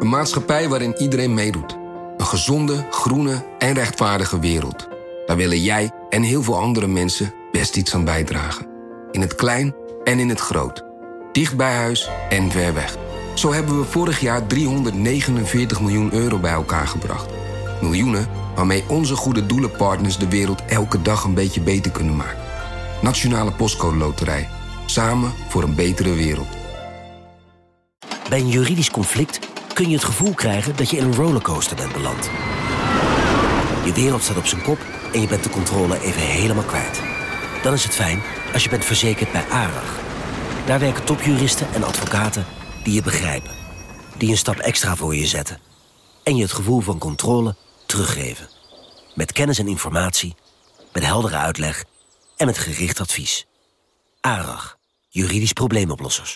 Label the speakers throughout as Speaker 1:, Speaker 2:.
Speaker 1: Een maatschappij waarin iedereen meedoet. Een gezonde, groene en rechtvaardige wereld. Daar willen jij en heel veel andere mensen best iets aan bijdragen. In het klein en in het groot. Dicht bij huis en ver weg. Zo hebben we vorig jaar 349 miljoen euro bij elkaar gebracht. Miljoenen waarmee onze goede doelenpartners de wereld elke dag een beetje beter kunnen maken. Nationale Postcode Loterij. Samen voor een betere wereld.
Speaker 2: Bij een juridisch conflict kun je het gevoel krijgen dat je in een rollercoaster bent beland. Je wereld staat op zijn kop en je bent de controle even helemaal kwijt. Dan is het fijn als je bent verzekerd bij ARAG. Daar werken topjuristen en advocaten die je begrijpen. Die een stap extra voor je zetten. En je het gevoel van controle teruggeven. Met kennis en informatie, met heldere uitleg en met gericht advies. ARAG, juridisch probleemoplossers.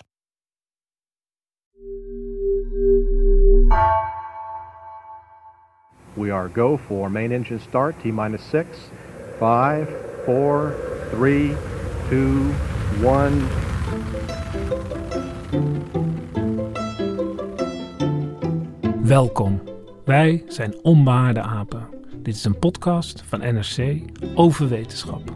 Speaker 3: We are go for main engine start, T-minus 6, 5, 4, 3, 2, 1.
Speaker 4: Welkom, wij zijn Onbehaarde Apen. Dit is een podcast van NRC over wetenschap.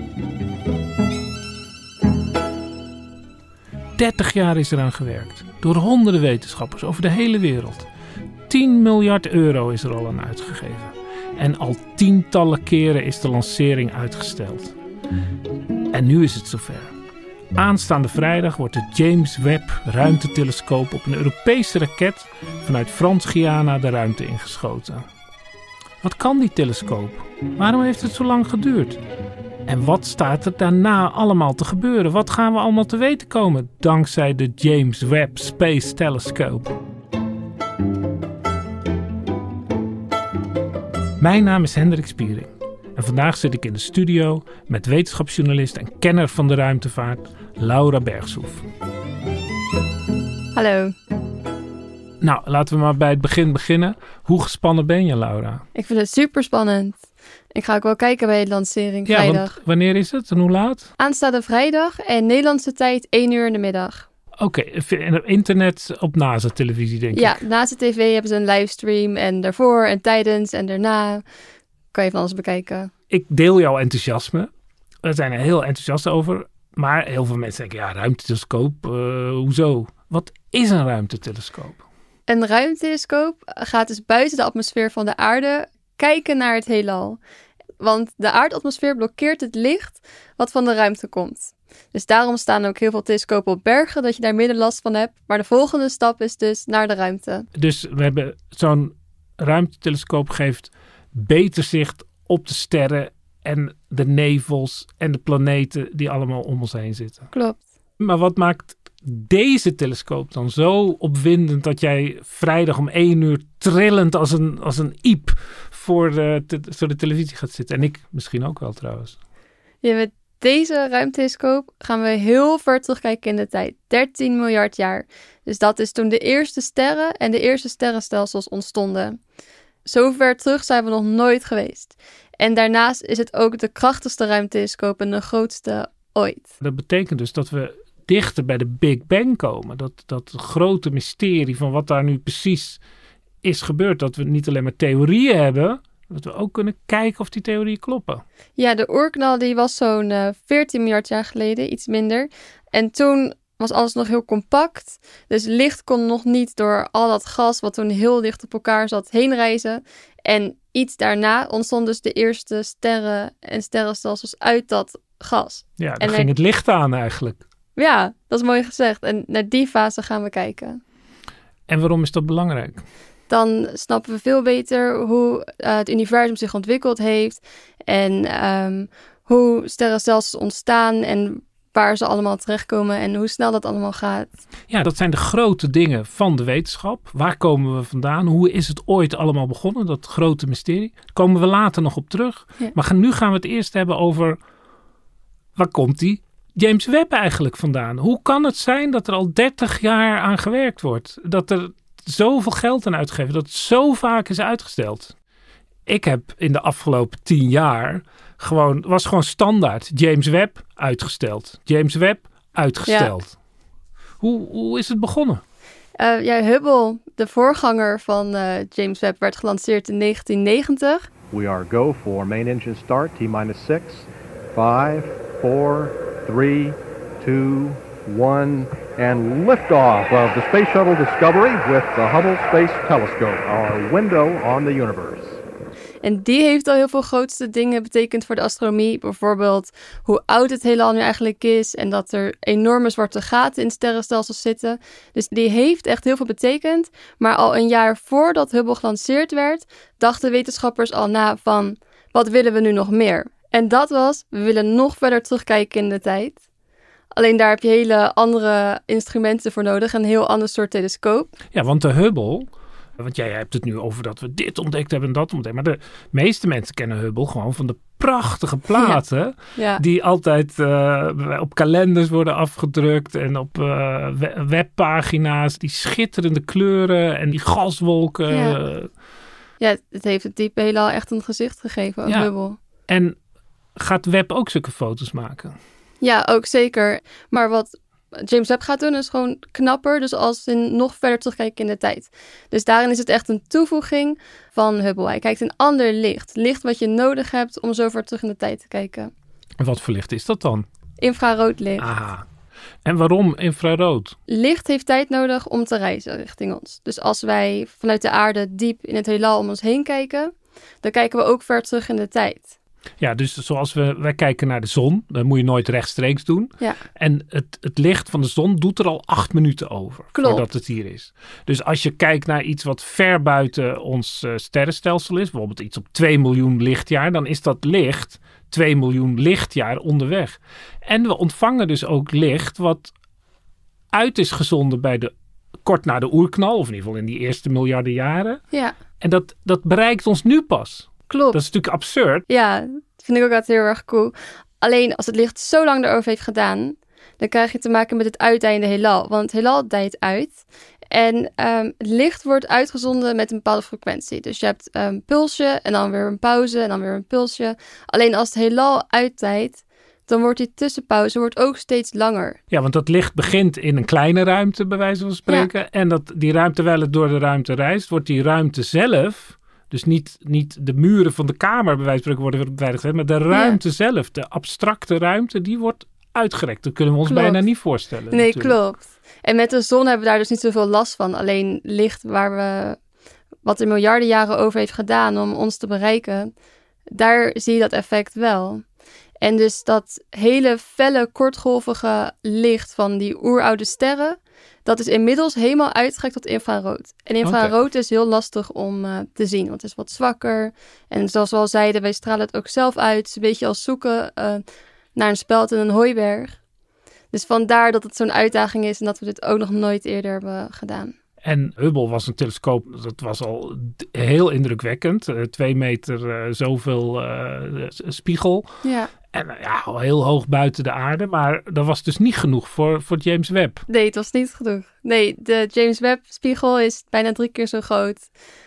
Speaker 4: 30 jaar is eraan gewerkt, door honderden wetenschappers over de hele wereld. 10 miljard euro is er al aan uitgegeven. En al tientallen keren is de lancering uitgesteld. En nu is het zover. Aanstaande vrijdag wordt de James Webb ruimtetelescoop op een Europese raket vanuit Frans-Guyana de ruimte ingeschoten. Wat kan die telescoop? Waarom heeft het zo lang geduurd? En wat staat er daarna allemaal te gebeuren? Wat gaan we allemaal te weten komen dankzij de James Webb Space Telescope? Mijn naam is Hendrik Spiering en vandaag zit ik in de studio met wetenschapsjournalist en kenner van de ruimtevaart Laura Bergshoef.
Speaker 5: Hallo.
Speaker 4: Nou, laten we maar bij het begin beginnen. Hoe gespannen ben je, Laura?
Speaker 5: Ik vind het super spannend. Ik ga ook wel kijken bij de lancering vrijdag.
Speaker 4: Want wanneer is het en hoe laat?
Speaker 5: Aanstaande vrijdag en Nederlandse tijd 1 uur in de middag.
Speaker 4: Oké, internet op NASA-televisie denk ik.
Speaker 5: Ja, naast de tv hebben ze een livestream en daarvoor en tijdens en daarna kan je van alles bekijken. Ik
Speaker 4: deel jouw enthousiasme. We zijn er heel enthousiast over. Maar heel veel mensen denken, ja, ruimtetelescoop, hoezo? Wat is een ruimtetelescoop?
Speaker 5: Een ruimtetelescoop gaat dus buiten de atmosfeer van de aarde kijken naar het heelal. Want de aardatmosfeer blokkeert het licht wat van de ruimte komt. Dus daarom staan ook heel veel telescopen op bergen, dat je daar minder last van hebt. Maar de volgende stap is dus naar de ruimte.
Speaker 4: Dus we hebben zo'n ruimtetelescoop geeft beter zicht op de sterren en de nevels en de planeten die allemaal om ons heen zitten.
Speaker 5: Klopt.
Speaker 4: Maar wat maakt deze telescoop dan zo opwindend dat jij vrijdag om 1 uur trillend als een iep voor de televisie gaat zitten? En ik misschien ook wel trouwens.
Speaker 5: Ja, met deze ruimtetelescoop gaan we heel ver terugkijken in de tijd. 13 miljard jaar. Dus dat is toen de eerste sterren en de eerste sterrenstelsels ontstonden. Zo ver terug zijn we nog nooit geweest. En daarnaast is het ook de krachtigste ruimtetelescoop en de grootste ooit.
Speaker 4: Dat betekent dus dat we dichter bij de Big Bang komen. Dat grote mysterie van wat daar nu precies is gebeurd. Dat we niet alleen maar theorieën hebben, dat we ook kunnen kijken of die theorieën kloppen.
Speaker 5: Ja, de oerknal die was zo'n 14 miljard jaar geleden, iets minder. En toen was alles nog heel compact. Dus licht kon nog niet door al dat gas, wat toen heel dicht op elkaar zat, heen reizen. En iets daarna ontstonden dus de eerste sterren en sterrenstelsels uit dat gas.
Speaker 4: Ja, dan ging het licht aan eigenlijk.
Speaker 5: Ja, dat is mooi gezegd. En naar die fase gaan we kijken.
Speaker 4: En waarom is dat belangrijk?
Speaker 5: Dan snappen we veel beter hoe het universum zich ontwikkeld heeft. En hoe sterrenstelsels ontstaan en waar ze allemaal terechtkomen en hoe snel dat allemaal gaat. Ja,
Speaker 4: dat zijn de grote dingen van de wetenschap. Waar komen we vandaan? Hoe is het ooit allemaal begonnen? Dat grote mysterie. Daar komen we later nog op terug. Ja. Maar nu gaan we het eerst hebben over, waar komt die James Webb eigenlijk vandaan? Hoe kan het zijn dat er al 30 jaar aan gewerkt wordt? Dat er zoveel geld aan uitgegeven, dat het zo vaak is uitgesteld. Ik heb in de afgelopen 10 jaar was gewoon standaard James Webb uitgesteld. James Webb uitgesteld. Ja. Hoe is het begonnen?
Speaker 5: Hubble, de voorganger van James Webb, werd gelanceerd in 1990.
Speaker 3: We are go for main engine start, T-minus 6, 5, 4, 3, 2, 1, and liftoff of the Space Shuttle Discovery with the Hubble Space Telescope, our window on the universe.
Speaker 5: En die heeft al heel veel grootste dingen betekend voor de astronomie. Bijvoorbeeld hoe oud het heelal nu eigenlijk is en dat er enorme zwarte gaten in het sterrenstelsel zitten. Dus die heeft echt heel veel betekend. Maar al een jaar voordat Hubble gelanceerd werd, dachten wetenschappers al na van, wat willen we nu nog meer? En dat was, we willen nog verder terugkijken in de tijd. Alleen daar heb je hele andere instrumenten voor nodig, een heel ander soort telescoop.
Speaker 4: Ja, want de Hubble, want jij hebt het nu over dat we dit ontdekt hebben en dat ontdekt. Maar de meeste mensen kennen Hubble gewoon van de prachtige platen.
Speaker 5: Ja.
Speaker 4: Die altijd op kalenders worden afgedrukt en op webpagina's. Die schitterende kleuren en die gaswolken.
Speaker 5: Ja, het heeft het diepe heelal echt een gezicht gegeven, Hubble.
Speaker 4: En gaat Webb ook zulke foto's maken?
Speaker 5: Ja, ook zeker. Maar wat James Webb gaat doen is gewoon knapper. Dus als in nog verder terugkijken in de tijd. Dus daarin is het echt een toevoeging van Hubble. Hij kijkt in ander licht. Licht wat je nodig hebt om zo ver terug in de tijd te kijken.
Speaker 4: En wat voor licht is dat dan?
Speaker 5: Infrarood licht.
Speaker 4: Aha. En waarom infrarood?
Speaker 5: Licht heeft tijd nodig om te reizen richting ons. Dus als wij vanuit de aarde diep in het heelal om ons heen kijken, dan kijken we ook ver terug in de tijd.
Speaker 4: Ja, dus zoals wij kijken naar de zon, dat moet je nooit rechtstreeks doen.
Speaker 5: Ja.
Speaker 4: En het licht van de zon doet er al 8 minuten over.
Speaker 5: Klopt.
Speaker 4: Voordat het hier is. Dus als je kijkt naar iets wat ver buiten ons sterrenstelsel is, bijvoorbeeld iets op 2 miljoen lichtjaar, dan is dat licht 2 miljoen lichtjaar onderweg. En we ontvangen dus ook licht wat uit is gezonden kort na de oerknal, of in ieder geval in die eerste miljarden jaren.
Speaker 5: Ja.
Speaker 4: En dat bereikt ons nu pas.
Speaker 5: Klopt.
Speaker 4: Dat is natuurlijk absurd.
Speaker 5: Ja, dat vind ik ook altijd heel erg cool. Alleen als het licht zo lang erover heeft gedaan, dan krijg je te maken met het uiteinde heelal. Want het heelal dijt uit. En het licht wordt uitgezonden met een bepaalde frequentie. Dus je hebt een pulsje en dan weer een pauze en dan weer een pulsje. Alleen als het heelal uitdijt, dan wordt die tussenpauze ook steeds langer.
Speaker 4: Ja, want dat licht begint in een kleine ruimte, bij wijze van spreken. Ja. En die ruimte, terwijl het door de ruimte reist, wordt die ruimte zelf, dus niet de muren van de kamer, bij wijze van spreken, worden beveiligd, maar de ruimte zelf, de abstracte ruimte, die wordt uitgerekt. Dat kunnen we ons bijna niet voorstellen.
Speaker 5: Nee,
Speaker 4: natuurlijk.
Speaker 5: Klopt. En met de zon hebben we daar dus niet zoveel last van. Alleen licht wat er miljarden jaren over heeft gedaan om ons te bereiken, daar zie je dat effect wel. En dus dat hele felle, kortgolvige licht van die oeroude sterren, dat is inmiddels helemaal uitgerekt tot infrarood. En infrarood is heel lastig om te zien, want het is wat zwakker. En zoals we al zeiden, wij stralen het ook zelf uit. Het is een beetje als zoeken naar een speld in een hooiberg. Dus vandaar dat het zo'n uitdaging is en dat we dit ook nog nooit eerder hebben gedaan.
Speaker 4: En Hubble was een telescoop, dat was al heel indrukwekkend. 2 meter zoveel spiegel.
Speaker 5: Ja.
Speaker 4: En al heel hoog buiten de aarde. Maar dat was dus niet genoeg voor James Webb.
Speaker 5: Nee, het was niet genoeg. Nee, de James Webb spiegel is bijna 3 keer zo groot.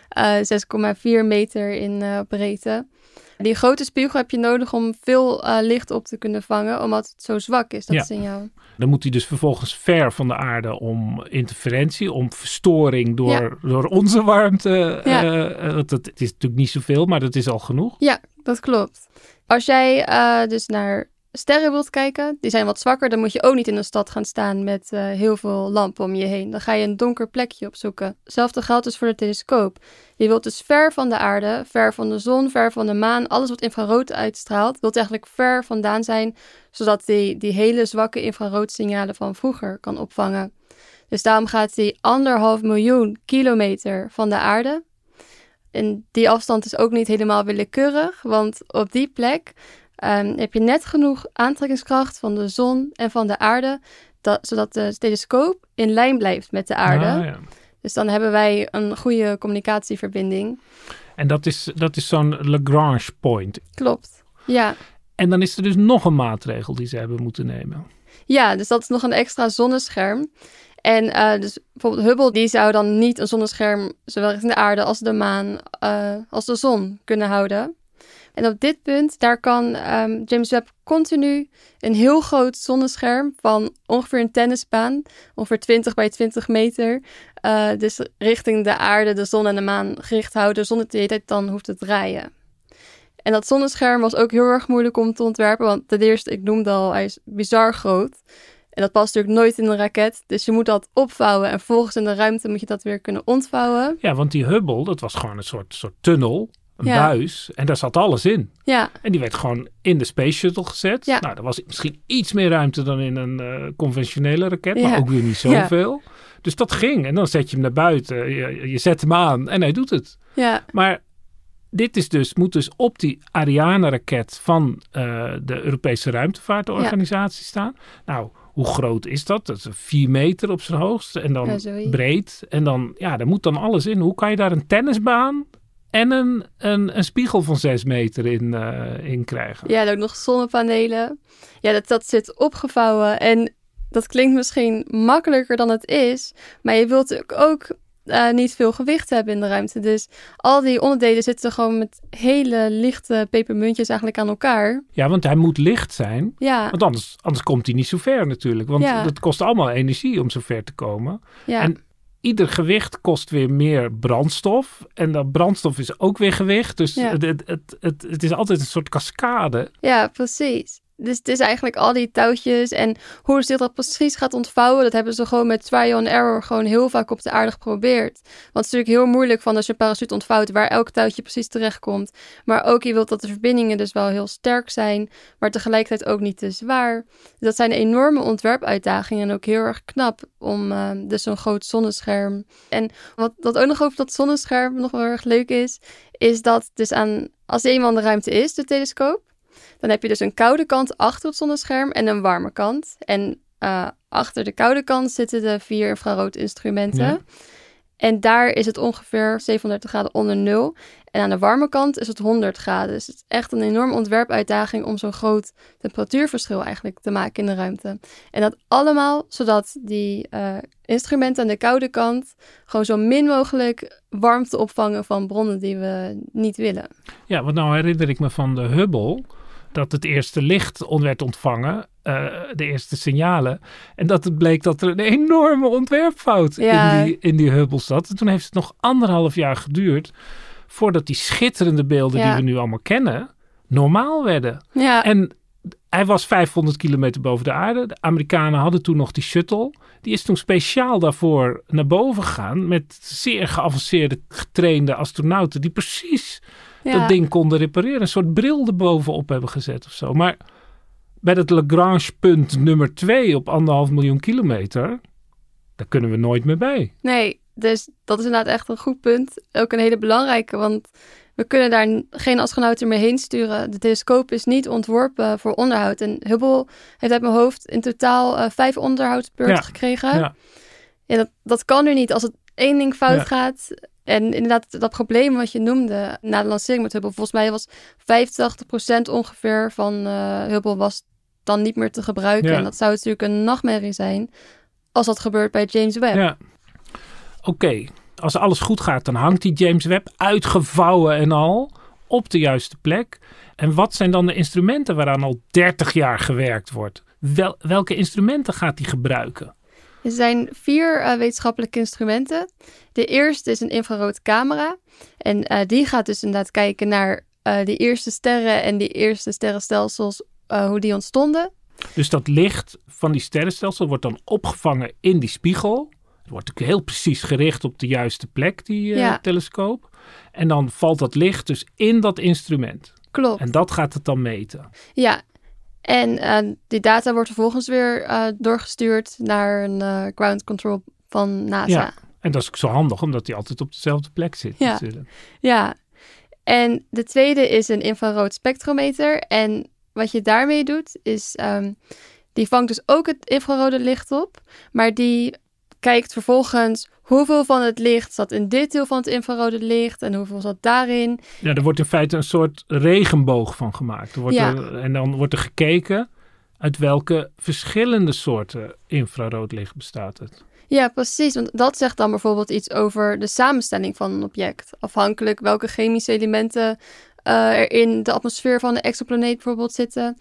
Speaker 5: 6,4 meter in breedte. Die grote spiegel heb je nodig om veel licht op te kunnen vangen, omdat het zo zwak is, dat signaal.
Speaker 4: Dan moet hij dus vervolgens ver van de aarde om interferentie, om verstoring door onze warmte. Het is natuurlijk niet zoveel, maar dat is al genoeg.
Speaker 5: Ja, dat klopt. Als jij dus naar sterren wilt kijken, die zijn wat zwakker, dan moet je ook niet in een stad gaan staan met heel veel lampen om je heen. Dan ga je een donker plekje opzoeken. Hetzelfde geldt dus voor de telescoop. Je wilt dus ver van de aarde, ver van de zon, ver van de maan, alles wat infrarood uitstraalt, wilt eigenlijk ver vandaan zijn, zodat die hele zwakke infraroodzignalen van vroeger kan opvangen. Dus daarom gaat die 1,5 miljoen kilometer van de aarde. En die afstand is ook niet helemaal willekeurig, want op die plek heb je net genoeg aantrekkingskracht van de zon en van de aarde, zodat de telescoop in lijn blijft met de aarde.
Speaker 4: Ah, ja.
Speaker 5: Dus dan hebben wij een goede communicatieverbinding.
Speaker 4: En dat is zo'n Lagrange point.
Speaker 5: Klopt, ja.
Speaker 4: En dan is er dus nog een maatregel die ze hebben moeten nemen.
Speaker 5: Ja, dus dat is nog een extra zonnescherm. En dus bijvoorbeeld Hubble, die zou dan niet een zonnescherm zowel in de aarde als de maan als de zon kunnen houden. En op dit punt, daar kan James Webb continu een heel groot zonnescherm van ongeveer een tennisbaan, ongeveer 20 bij 20 meter, dus richting de aarde, de zon en de maan gericht houden zonder de hele tijd dan hoeft te draaien. En dat zonnescherm was ook heel erg moeilijk om te ontwerpen, want ten eerste, ik noemde al, hij is bizar groot. En dat past natuurlijk nooit in een raket, dus je moet dat opvouwen en vervolgens in de ruimte moet je dat weer kunnen ontvouwen.
Speaker 4: Ja, want die Hubble, dat was gewoon een soort tunnel, een buis, en daar zat alles in.
Speaker 5: Ja.
Speaker 4: En die werd gewoon in de Space Shuttle gezet.
Speaker 5: Ja.
Speaker 4: Nou, er was misschien iets meer ruimte dan in een conventionele raket, maar ook weer niet zoveel. Ja. Dus dat ging. En dan zet je hem naar buiten, je zet hem aan en hij doet het.
Speaker 5: Ja.
Speaker 4: Maar dit is moet dus op die Ariane-raket van de Europese Ruimtevaartorganisatie staan. Nou, hoe groot is dat? Dat is 4 meter op zijn hoogst en dan breed. En dan, daar moet dan alles in. Hoe kan je daar een tennisbaan en een spiegel van 6 meter in krijgen?
Speaker 5: Ja, en ook nog zonnepanelen. Ja, dat zit opgevouwen. En dat klinkt misschien makkelijker dan het is. Maar je wilt natuurlijk ook niet veel gewicht hebben in de ruimte. Dus al die onderdelen zitten gewoon met hele lichte pepermuntjes eigenlijk aan elkaar.
Speaker 4: Ja, want hij moet licht zijn.
Speaker 5: Ja.
Speaker 4: Want anders komt hij niet zo ver natuurlijk. Want dat kost allemaal energie om zo ver te komen.
Speaker 5: Ja.
Speaker 4: En ieder gewicht kost weer meer brandstof. En dat brandstof is ook weer gewicht. Dus het is altijd een soort cascade.
Speaker 5: Ja, precies. Dus het is eigenlijk al die touwtjes en hoe zich dat precies gaat ontvouwen, dat hebben ze gewoon met trial and error gewoon heel vaak op de aarde geprobeerd. Want het is natuurlijk heel moeilijk van als je parachute ontvouwt waar elk touwtje precies terechtkomt. Maar ook je wilt dat de verbindingen dus wel heel sterk zijn, maar tegelijkertijd ook niet te zwaar. Dus dat zijn enorme ontwerpuitdagingen en ook heel erg knap om dus zo'n groot zonnescherm. En wat ook nog over dat zonnescherm nog wel erg leuk is dat dus als er eenmaal in de ruimte is, de telescoop, dan heb je dus een koude kant achter het zonnescherm en een warme kant. En achter de koude kant zitten de 4 infraroodinstrumenten. Ja. En daar is het ongeveer 37 graden onder nul. En aan de warme kant is het 100 graden. Dus het is echt een enorme ontwerpuitdaging om zo'n groot temperatuurverschil eigenlijk te maken in de ruimte. En dat allemaal zodat die instrumenten aan de koude kant gewoon zo min mogelijk warmte opvangen van bronnen die we niet willen.
Speaker 4: Ja, want nou herinner ik me van de Hubble dat het eerste licht werd ontvangen, de eerste signalen. En dat het bleek dat er een enorme ontwerpfout in die Hubble zat. En toen heeft het nog 1,5 jaar geduurd voordat die schitterende beelden die we nu allemaal kennen, normaal werden.
Speaker 5: Ja.
Speaker 4: En hij was 500 kilometer boven de aarde. De Amerikanen hadden toen nog die shuttle. Die is toen speciaal daarvoor naar boven gegaan met zeer geavanceerde, getrainde astronauten die precies dat ding konden repareren. Een soort bril erbovenop hebben gezet of zo. Maar bij dat Lagrange-punt nummer 2 op 1,5 miljoen kilometer, daar kunnen we nooit meer bij.
Speaker 5: Nee, dus dat is inderdaad echt een goed punt. Ook een hele belangrijke, want we kunnen daar geen astronauten meer heen sturen. De telescoop is niet ontworpen voor onderhoud. En Hubble heeft uit mijn hoofd in totaal 5 onderhoudsbeurten gekregen. Ja. Ja, dat kan nu niet als het één ding fout gaat. En inderdaad, dat probleem wat je noemde na de lancering met Hubble, volgens mij was 85% ongeveer van Hubble was dan niet meer te gebruiken. Ja. En dat zou natuurlijk een nachtmerrie zijn als dat gebeurt bij James Webb.
Speaker 4: Ja. Oké. Als alles goed gaat, dan hangt die James Webb uitgevouwen en al op de juiste plek. En wat zijn dan de instrumenten waaraan al 30 jaar gewerkt wordt? Welke instrumenten gaat hij gebruiken?
Speaker 5: Er zijn 4 wetenschappelijke instrumenten. De eerste is een infraroodcamera. En die gaat dus inderdaad kijken naar de eerste sterren en die eerste sterrenstelsels, hoe die ontstonden.
Speaker 4: Dus dat licht van die sterrenstelsel wordt dan opgevangen in die spiegel. Het wordt ook heel precies gericht op de juiste plek, die telescoop. En dan valt dat licht dus in dat instrument.
Speaker 5: Klopt.
Speaker 4: En dat gaat het dan meten.
Speaker 5: Ja. En die data wordt vervolgens weer doorgestuurd naar een ground control van NASA.
Speaker 4: Ja, en dat is ook zo handig, omdat die altijd op dezelfde plek zit natuurlijk.
Speaker 5: Ja, en de tweede is een infrarood spectrometer. En wat je daarmee doet, is die vangt dus ook het infrarode licht op. Maar die kijkt vervolgens hoeveel van het licht zat in dit deel van het infrarode licht en hoeveel zat daarin.
Speaker 4: Ja, er wordt in feite een soort regenboog van gemaakt. En dan wordt er gekeken uit welke verschillende soorten infrarood licht bestaat het.
Speaker 5: Ja, precies. Want dat zegt dan bijvoorbeeld iets over de samenstelling van een object. Afhankelijk welke chemische elementen er in de atmosfeer van de exoplaneet bijvoorbeeld zitten.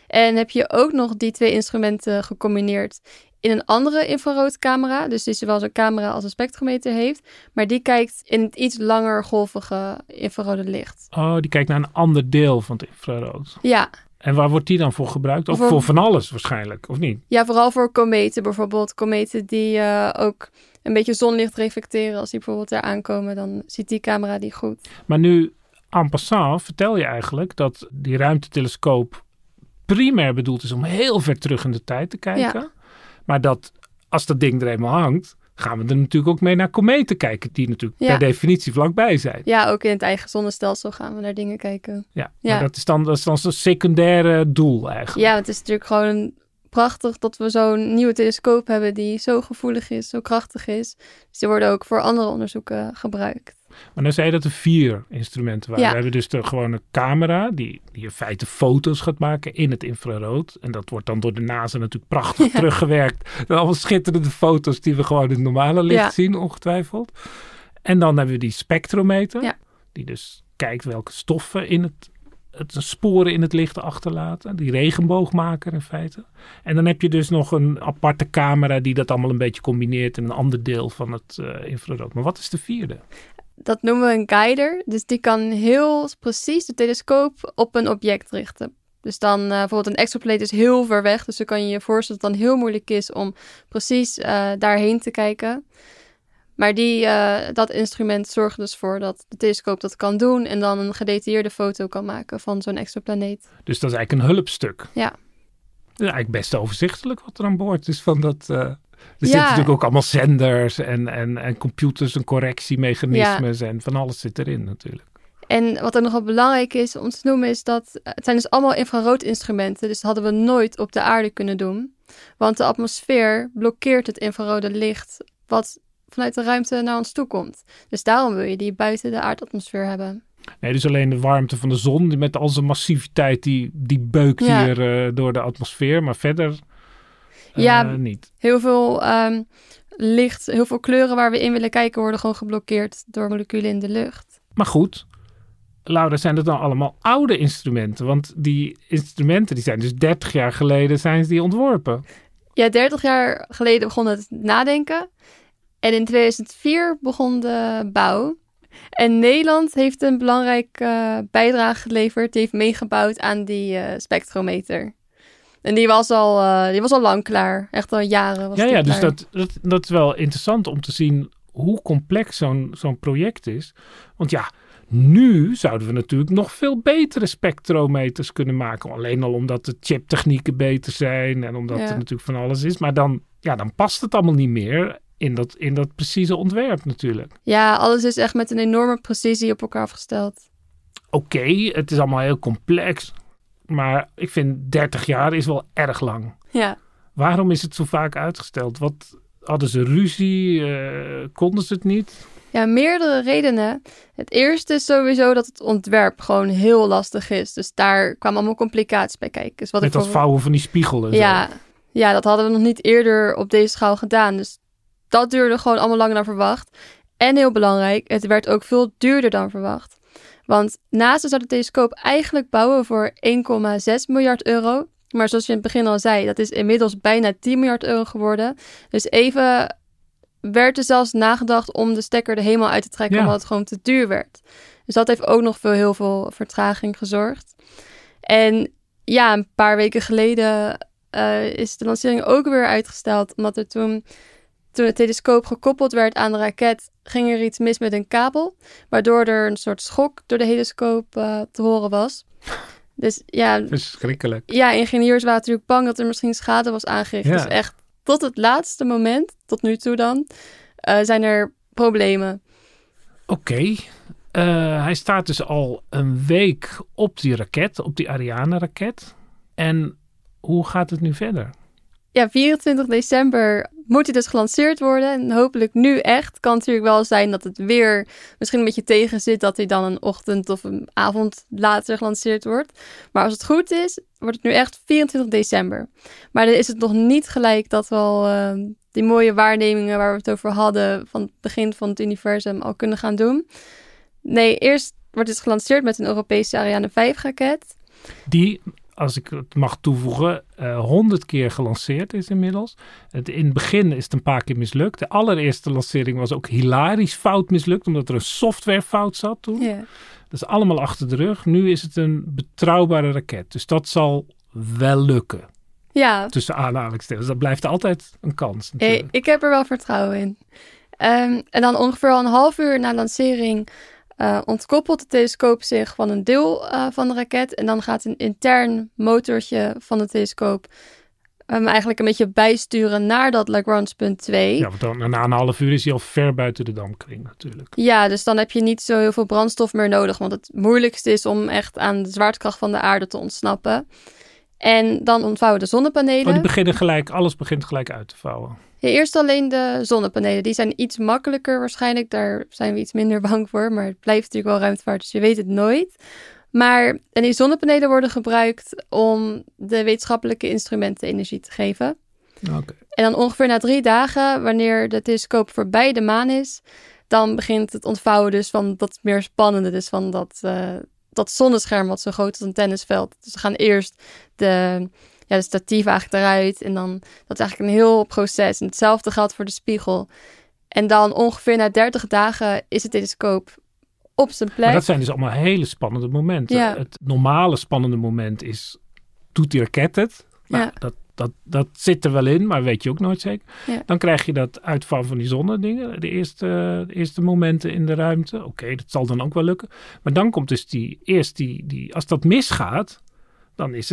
Speaker 5: En heb je ook nog die 2 instrumenten gecombineerd in een andere infraroodcamera. Dus die zowel zo'n camera als een spectrometer heeft. Maar die kijkt in het iets langer golvige infrarode licht.
Speaker 4: Oh, die kijkt naar een ander deel van het infrarood.
Speaker 5: Ja.
Speaker 4: En waar wordt die dan voor gebruikt? Of voor van alles waarschijnlijk, of niet?
Speaker 5: Ja, vooral voor kometen bijvoorbeeld. Kometen die ook een beetje zonlicht reflecteren. Als die bijvoorbeeld daar aankomen, dan ziet die camera die goed.
Speaker 4: Maar nu, en passant, vertel je eigenlijk dat die ruimtetelescoop primair bedoeld is om heel ver terug in de tijd te kijken. Ja. Maar dat als dat ding er eenmaal hangt, gaan we er natuurlijk ook mee naar kometen kijken. Die natuurlijk per definitie vlakbij zijn.
Speaker 5: Ja, ook in het eigen zonnestelsel gaan we naar dingen kijken.
Speaker 4: Ja. Maar dat is dan zo'n secundaire doel eigenlijk.
Speaker 5: Ja, het is natuurlijk gewoon prachtig dat we zo'n nieuwe telescoop hebben die zo gevoelig is, zo krachtig is. Dus die worden ook voor andere onderzoeken gebruikt.
Speaker 4: Maar dan zei je dat er 4 instrumenten waren.
Speaker 5: Ja.
Speaker 4: We hebben dus de gewone camera die in feite foto's gaat maken in het infrarood. En dat wordt dan door de NASA natuurlijk prachtig teruggewerkt. Allemaal schitterende foto's die we gewoon in het normale licht zien, ongetwijfeld. En dan hebben we die spectrometer. Die dus kijkt welke stoffen in het sporen in het licht achterlaten. Die regenboogmaker in feite. En dan heb je dus nog een aparte camera die dat allemaal een beetje combineert in een ander deel van het infrarood. Maar wat is de 4e?
Speaker 5: Dat noemen we een guider. Dus die kan heel precies de telescoop op een object richten. Dus dan bijvoorbeeld een exoplaneet is heel ver weg. Dus dan kan je je voorstellen dat het dan heel moeilijk is om precies daarheen te kijken. Maar dat instrument zorgt dus voor dat de telescoop dat kan doen en dan een gedetailleerde foto kan maken van zo'n exoplaneet.
Speaker 4: Dus dat is eigenlijk een hulpstuk.
Speaker 5: Ja.
Speaker 4: Dat is eigenlijk best overzichtelijk wat er aan boord is van dat. Er zitten natuurlijk ook allemaal zenders en computers en correctiemechanismes en van alles zit erin natuurlijk.
Speaker 5: En wat ook nog wel belangrijk is om te noemen is dat het zijn dus allemaal infraroodinstrumenten. Dus dat hadden we nooit op de aarde kunnen doen. Want de atmosfeer blokkeert het infrarode licht wat vanuit de ruimte naar ons toe komt. Dus daarom wil je die buiten de aardatmosfeer hebben.
Speaker 4: Nee, dus alleen de warmte van de zon die met al zijn massiviteit die beukt hier door de atmosfeer. Maar verder niet.
Speaker 5: Heel veel licht, heel veel kleuren waar we in willen kijken worden gewoon geblokkeerd door moleculen in de lucht.
Speaker 4: Maar goed, Laura, zijn dat dan allemaal oude instrumenten? Want die instrumenten die zijn dus 30 jaar geleden zijn die ontworpen.
Speaker 5: Ja, 30 jaar geleden begon het nadenken. En in 2004 begon de bouw. En Nederland heeft een belangrijke bijdrage geleverd. Die heeft meegebouwd aan die spectrometer. En die was al lang klaar. Echt al jaren was die klaar.
Speaker 4: Dus dat is wel interessant om te zien hoe complex zo'n project is. Want ja, nu zouden we natuurlijk nog veel betere spectrometers kunnen maken. Alleen al omdat de chiptechnieken beter zijn en omdat er natuurlijk van alles is. Maar dan past het allemaal niet meer in dat precieze ontwerp natuurlijk.
Speaker 5: Ja, alles is echt met een enorme precisie op elkaar afgesteld.
Speaker 4: Oké, het is allemaal heel complex. Maar ik vind 30 jaar is wel erg lang.
Speaker 5: Ja.
Speaker 4: Waarom is het zo vaak uitgesteld? Wat hadden ze ruzie? Konden ze het niet?
Speaker 5: Ja, meerdere redenen. Het eerste is sowieso dat het ontwerp gewoon heel lastig is. Dus daar kwamen allemaal complicaties bij kijken. Dus
Speaker 4: met dat vouwen van die spiegel en zo.
Speaker 5: Ja, dat hadden we nog niet eerder op deze schaal gedaan. Dus dat duurde gewoon allemaal langer dan verwacht. En heel belangrijk, het werd ook veel duurder dan verwacht. Want NASA zou de telescoop eigenlijk bouwen voor 1,6 miljard euro. Maar zoals je in het begin al zei, dat is inmiddels bijna 10 miljard euro geworden. Dus even werd er zelfs nagedacht om de stekker er helemaal uit te trekken, omdat het gewoon te duur werd. Dus dat heeft ook nog heel veel vertraging gezorgd. En ja, een paar weken geleden is de lancering ook weer uitgesteld, omdat er toen de telescoop gekoppeld werd aan de raket, ging er iets mis met een kabel, waardoor er een soort schok door de telescoop te horen was. Dus ja,
Speaker 4: verschrikkelijk.
Speaker 5: Ja, ingenieurs waren natuurlijk bang dat er misschien schade was aangericht. Ja. Dus echt tot het laatste moment, tot nu toe dan, zijn er problemen.
Speaker 4: Oké. Hij staat dus al een week op die raket, op die Ariane-raket. En hoe gaat het nu verder?
Speaker 5: Ja, 24 december moet hij dus gelanceerd worden. En hopelijk nu echt. Kan natuurlijk wel zijn dat het weer misschien een beetje tegen zit, dat hij dan een ochtend of een avond later gelanceerd wordt. Maar als het goed is, wordt het nu echt 24 december. Maar dan is het nog niet gelijk dat we al die mooie waarnemingen waar we het over hadden van het begin van het universum al kunnen gaan doen. Nee, eerst wordt het gelanceerd met een Europese Ariane 5 raket.
Speaker 4: Die als ik het mag toevoegen, 100 keer gelanceerd is inmiddels. In het begin is het een paar keer mislukt. De allereerste lancering was ook hilarisch fout mislukt, omdat er een softwarefout zat toen.
Speaker 5: Ja.
Speaker 4: Dat is allemaal achter de rug. Nu is het een betrouwbare raket. Dus dat zal wel lukken.
Speaker 5: Ja.
Speaker 4: Tussen aanhalingstekens. Dat blijft altijd een kans natuurlijk.
Speaker 5: Ik heb er wel vertrouwen in. En dan ongeveer al een half uur na lancering ontkoppelt de telescoop zich van een deel van de raket. En dan gaat een intern motortje van de telescoop eigenlijk een beetje bijsturen naar dat Lagrange punt 2.
Speaker 4: Ja, want dan, na een half uur is hij al ver buiten de dampkring natuurlijk.
Speaker 5: Ja, dus dan heb je niet zo heel veel brandstof meer nodig. Want het moeilijkste is om echt aan de zwaartekracht van de aarde te ontsnappen. En dan ontvouwen de zonnepanelen.
Speaker 4: Alles begint gelijk uit te vouwen.
Speaker 5: Ja, eerst alleen de zonnepanelen. Die zijn iets makkelijker waarschijnlijk. Daar zijn we iets minder bang voor. Maar het blijft natuurlijk wel ruimtevaart, dus je weet het nooit. En die zonnepanelen worden gebruikt om de wetenschappelijke instrumenten energie te geven.
Speaker 4: Okay.
Speaker 5: En dan ongeveer na 3 dagen, wanneer de telescoop voorbij de maan is, dan begint het ontvouwen dus van dat meer spannende. Dus van dat zonnescherm wat zo groot is als een tennisveld. Dus we gaan eerst de statief eigenlijk eruit. En dan, dat is eigenlijk een heel proces. En hetzelfde geldt voor de spiegel. En dan ongeveer na 30 dagen is de telescoop op zijn plek.
Speaker 4: Maar dat zijn dus allemaal hele spannende momenten.
Speaker 5: Ja.
Speaker 4: Het normale spannende moment is, doet die raket het? Nou, dat zit er wel in, maar weet je ook nooit zeker.
Speaker 5: Ja.
Speaker 4: Dan krijg je dat uitvallen van die zonnedingen. De eerste momenten in de ruimte. Oké, dat zal dan ook wel lukken. Maar dan komt dus als dat misgaat, dan is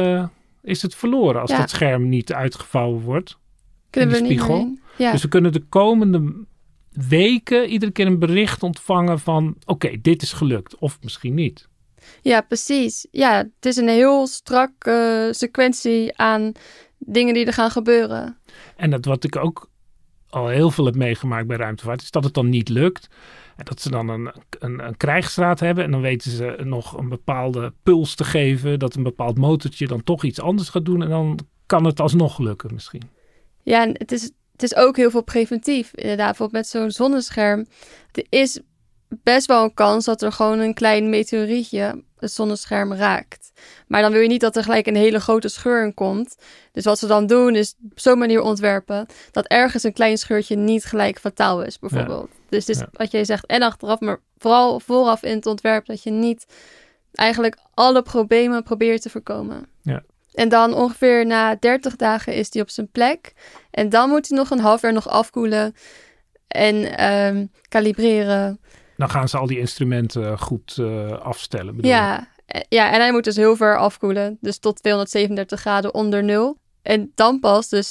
Speaker 4: het verloren. Als dat scherm niet uitgevouwen wordt.
Speaker 5: Kunnen
Speaker 4: in de spiegel.
Speaker 5: Ja.
Speaker 4: Dus we kunnen de komende weken iedere keer een bericht ontvangen van oké, dit is gelukt. Of misschien niet.
Speaker 5: Ja, precies. Ja, het is een heel strak sequentie aan dingen die er gaan gebeuren.
Speaker 4: En dat wat ik ook al heel veel heb meegemaakt bij ruimtevaart, is dat het dan niet lukt. En dat ze dan een krijgsraad hebben en dan weten ze nog een bepaalde puls te geven, dat een bepaald motortje dan toch iets anders gaat doen en dan kan het alsnog lukken misschien. Ja,
Speaker 5: en het is ook heel veel preventief. Inderdaad, bijvoorbeeld met zo'n zonnescherm. Er is best wel een kans dat er gewoon een klein meteorietje het zonnescherm raakt. Maar dan wil je niet dat er gelijk een hele grote scheur in komt. Dus wat ze dan doen is op zo'n manier ontwerpen dat ergens een klein scheurtje niet gelijk fataal is, bijvoorbeeld. Ja. Dus het is wat jij zegt en achteraf, maar vooral vooraf in het ontwerp dat je niet eigenlijk alle problemen probeert te voorkomen. Ja. En dan ongeveer na 30 dagen is die op zijn plek. En dan moet hij nog een half jaar nog afkoelen en kalibreren.
Speaker 4: Dan gaan ze al die instrumenten goed afstellen.
Speaker 5: Ja, en hij moet dus heel ver afkoelen. Dus tot 237 graden onder nul. En dan pas, dus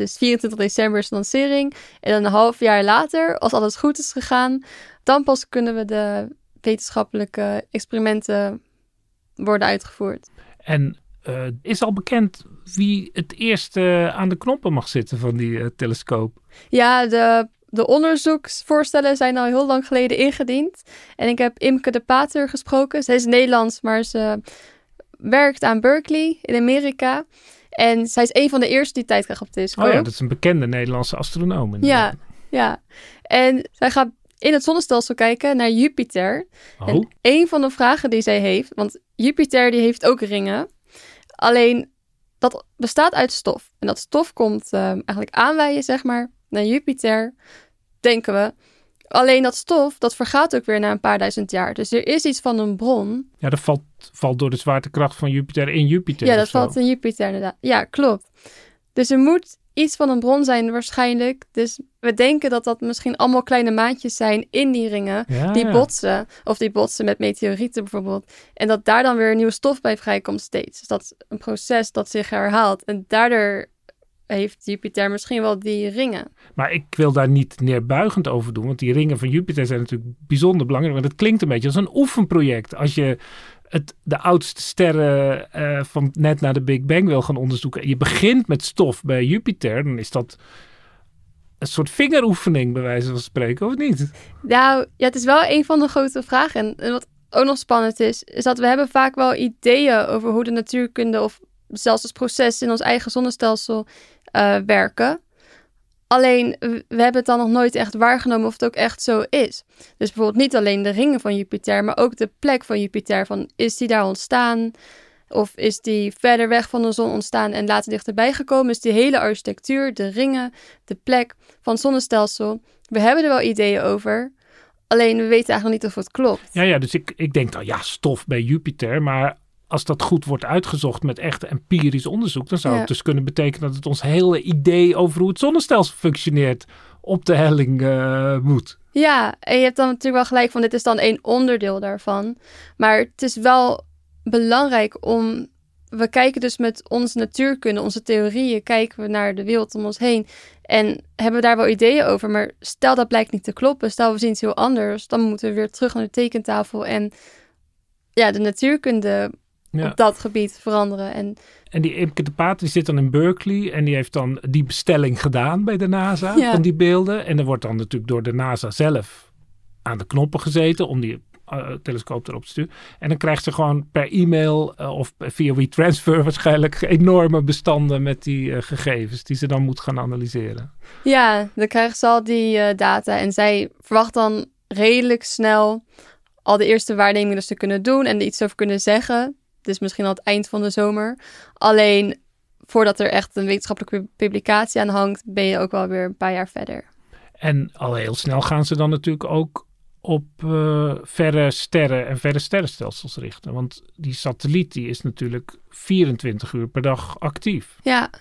Speaker 5: 24 december is de lancering. En dan een half jaar later, als alles goed is gegaan, dan pas kunnen we de wetenschappelijke experimenten worden uitgevoerd.
Speaker 4: En is al bekend wie het eerste aan de knoppen mag zitten van die telescoop?
Speaker 5: Ja, de onderzoeksvoorstellen zijn al heel lang geleden ingediend. En ik heb Imke de Pater gesproken. Zij is Nederlands, maar ze werkt aan Berkeley in Amerika. En zij is een van de eerste die tijd krijgt op de telescoop.
Speaker 4: Oh ja, dat is een bekende Nederlandse astronoom.
Speaker 5: Ja. En zij gaat in het zonnestelsel kijken naar Jupiter.
Speaker 4: Oh.
Speaker 5: En een van de vragen die zij heeft, want Jupiter die heeft ook ringen. Alleen dat bestaat uit stof. En dat stof komt eigenlijk aanwaaien, zeg maar, naar Jupiter, denken we. Alleen dat stof, dat vergaat ook weer na een paar duizend jaar. Dus er is iets van een bron.
Speaker 4: Ja, dat valt door de zwaartekracht van Jupiter in Jupiter.
Speaker 5: Ja, dat valt in Jupiter inderdaad. Ja, klopt. Dus er moet iets van een bron zijn waarschijnlijk. Dus we denken dat dat misschien allemaal kleine maatjes zijn in die ringen. Die botsen. Of die botsen met meteorieten bijvoorbeeld. En dat daar dan weer nieuwe stof bij vrijkomt steeds. Dus dat is een proces dat zich herhaalt. En daardoor heeft Jupiter misschien wel die ringen. Maar ik wil daar niet neerbuigend over doen. Want die ringen van Jupiter zijn natuurlijk bijzonder belangrijk. Want het klinkt een beetje als een oefenproject. Als je de oudste sterren van net na de Big Bang wil gaan onderzoeken. En je begint met stof bij Jupiter. Dan is dat een soort vingeroefening bij wijze van spreken, of niet? Nou, ja, het is wel een van de grote vragen. En wat ook nog spannend is dat we hebben vaak wel ideeën over hoe de natuurkunde of zelfs het proces in ons eigen zonnestelsel werken. Alleen, we hebben het dan nog nooit echt waargenomen of het ook echt zo is. Dus bijvoorbeeld niet alleen de ringen van Jupiter, maar ook de plek van Jupiter. Is die daar ontstaan? Of is die verder weg van de zon ontstaan en later dichterbij gekomen? Dus die hele architectuur, de ringen, de plek van het zonnestelsel. We hebben er wel ideeën over. Alleen we weten eigenlijk nog niet of het klopt.
Speaker 4: Ja, dus ik denk dan, stof bij Jupiter. Maar als dat goed wordt uitgezocht met echt empirisch onderzoek, dan zou het dus kunnen betekenen dat het ons hele idee over hoe het zonnestelsel functioneert op de helling moet.
Speaker 5: Ja, en je hebt dan natuurlijk wel gelijk van dit is dan één onderdeel daarvan. Maar het is wel belangrijk om... We kijken dus met onze natuurkunde, onze theorieën, kijken we naar de wereld om ons heen. En hebben we daar wel ideeën over. Maar stel dat blijkt niet te kloppen, stel we zien iets heel anders. Dan moeten we weer terug naar de tekentafel en de natuurkunde op dat gebied veranderen.
Speaker 4: En die Imke de Pater die zit dan in Berkeley en die heeft dan die bestelling gedaan bij de NASA van die beelden. En er wordt dan natuurlijk door de NASA zelf aan de knoppen gezeten om die telescoop erop te sturen. En dan krijgt ze gewoon per e-mail of via WeTransfer waarschijnlijk enorme bestanden met die gegevens die ze dan moet gaan analyseren. Ja,
Speaker 5: dan krijgen ze al die data en zij verwacht dan redelijk snel al de eerste waarnemingen dus te kunnen doen en er iets over kunnen zeggen. Dus misschien al het eind van de zomer. Alleen voordat er echt een wetenschappelijke publicatie aan hangt, ben je ook wel weer een paar jaar verder.
Speaker 4: En al heel snel gaan ze dan natuurlijk ook op verre sterren en verre sterrenstelsels richten. Want die satelliet die is natuurlijk 24 uur per dag actief.
Speaker 5: Ja,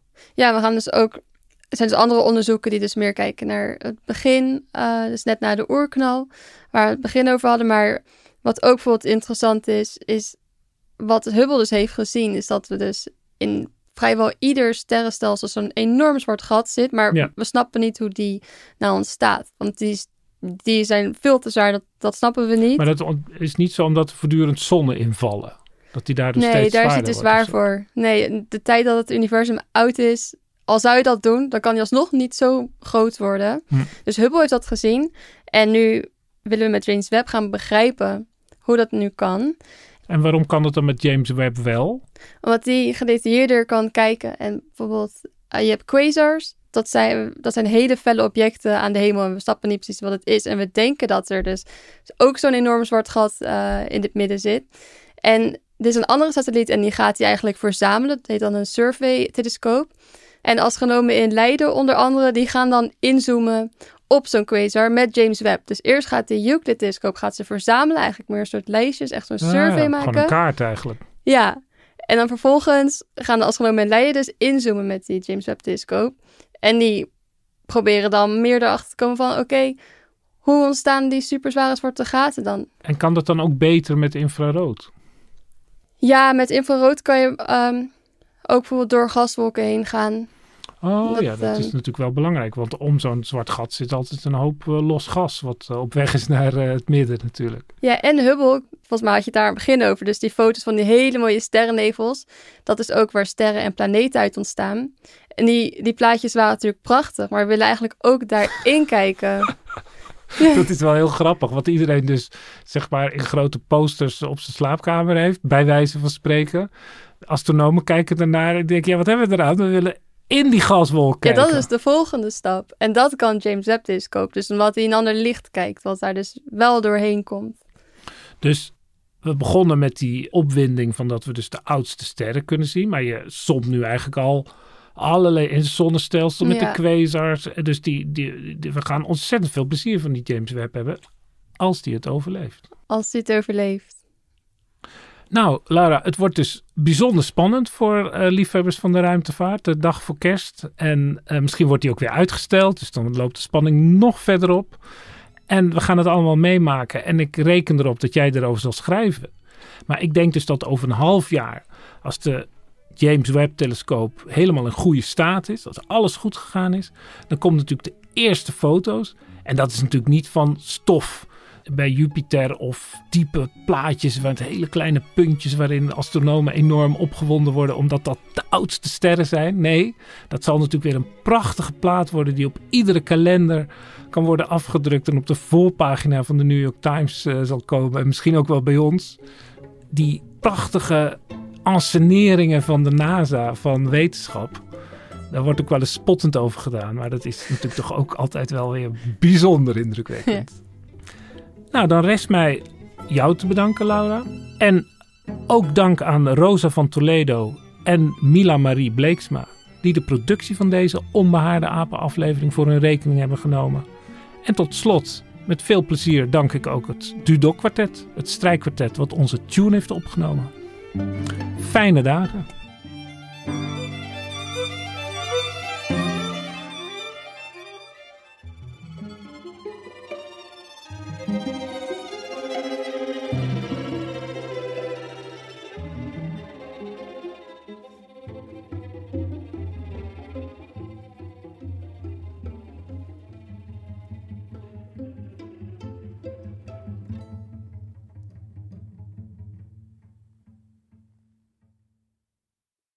Speaker 5: we gaan dus ook... Er zijn dus andere onderzoeken die dus meer kijken naar het begin. Dus net na de oerknal, waar we het begin over hadden. Maar wat ook bijvoorbeeld interessant is wat Hubble dus heeft gezien, is dat we dus in vrijwel ieder sterrenstelsel zo'n enorm zwart gat zit. Maar we snappen niet hoe die nou ontstaat. Want die zijn veel te zwaar, dat snappen we niet.
Speaker 4: Maar dat is niet zo omdat er voortdurend zonnen invallen. Dat die daar dus steeds zwaarder
Speaker 5: wordt. Nee, daar is het te zwaar voor. Nee, de tijd dat het universum oud is, al zou je dat doen, dan kan hij alsnog niet zo groot worden. Dus Hubble heeft dat gezien. En nu willen we met James Webb gaan begrijpen hoe dat nu kan.
Speaker 4: En waarom kan dat dan met James Webb wel?
Speaker 5: Omdat die gedetailleerder kan kijken. En bijvoorbeeld, je hebt quasars. Dat zijn hele felle objecten aan de hemel. En we snappen niet precies wat het is. En we denken dat er dus ook zo'n enorm zwart gat in het midden zit. En dit is een andere satelliet en die gaat die eigenlijk verzamelen. Dat heet dan een survey-telescoop. En astronomen in Leiden onder andere, die gaan dan inzoomen op zo'n quasar met James Webb. Dus eerst gaat de Euclid-telescoop ze verzamelen. Eigenlijk meer een soort lijstjes, echt zo'n survey maken.
Speaker 4: Gewoon een kaart eigenlijk.
Speaker 5: Ja, en dan vervolgens gaan de astronomen in Leiden dus inzoomen met die James Webb-telescoop. En die proberen dan meer erachter te komen van oké, hoe ontstaan die superzware zwarte gaten dan?
Speaker 4: En kan dat dan ook beter met infrarood?
Speaker 5: Ja, met infrarood kan je ook bijvoorbeeld door gaswolken heen gaan.
Speaker 4: Dat is natuurlijk wel belangrijk. Want om zo'n zwart gat zit altijd een hoop los gas wat op weg is naar het midden natuurlijk.
Speaker 5: Ja, en Hubble, volgens mij had je het daar aan het begin over. Dus die foto's van die hele mooie sterrennevels. Dat is ook waar sterren en planeten uit ontstaan. En die plaatjes waren natuurlijk prachtig. Maar we willen eigenlijk ook daarin kijken.
Speaker 4: Dat is wel heel grappig. Wat iedereen dus zeg maar in grote posters op zijn slaapkamer heeft. Bij wijze van spreken. Astronomen kijken ernaar en denken, wat hebben we eraan? We willen in die gaswolk kijken.
Speaker 5: Ja, dat is de volgende stap. En dat kan James Webb-telescoop. Dus omdat hij in een ander licht kijkt, wat daar dus wel doorheen komt.
Speaker 4: Dus we begonnen met die opwinding van dat we dus de oudste sterren kunnen zien. Maar je somt nu eigenlijk al allerlei in het zonnestelsel met de quasars. Dus we gaan ontzettend veel plezier van die James Webb hebben als die het overleeft.
Speaker 5: Als die het overleeft.
Speaker 4: Nou, Laura, het wordt dus bijzonder spannend voor liefhebbers van de ruimtevaart. De dag voor kerst. En misschien wordt die ook weer uitgesteld. Dus dan loopt de spanning nog verder op. En we gaan het allemaal meemaken. En ik reken erop dat jij erover zal schrijven. Maar ik denk dus dat over een half jaar, als de James Webb-telescoop helemaal in goede staat is, als alles goed gegaan is, dan komen natuurlijk de eerste foto's. En dat is natuurlijk niet van stof bij Jupiter of diepe plaatjes met hele kleine puntjes waarin astronomen enorm opgewonden worden omdat dat de oudste sterren zijn. Nee, dat zal natuurlijk weer een prachtige plaat worden die op iedere kalender kan worden afgedrukt en op de voorpagina van de New York Times zal komen. En misschien ook wel bij ons. Die prachtige anseneringen van de NASA, van wetenschap. Daar wordt ook wel eens spottend over gedaan. Maar dat is natuurlijk toch ook altijd wel weer bijzonder indrukwekkend. Ja. Nou, dan rest mij jou te bedanken, Laura. En Ook dank aan Rosa van Toledo en Mila Marie Bleeksma, die de productie van deze Onbehaarde Apen aflevering voor hun rekening hebben genomen. En tot slot, met veel plezier dank ik ook het Dudok Kwartet, het strijkkwartet wat onze tune heeft opgenomen. Fijne dagen.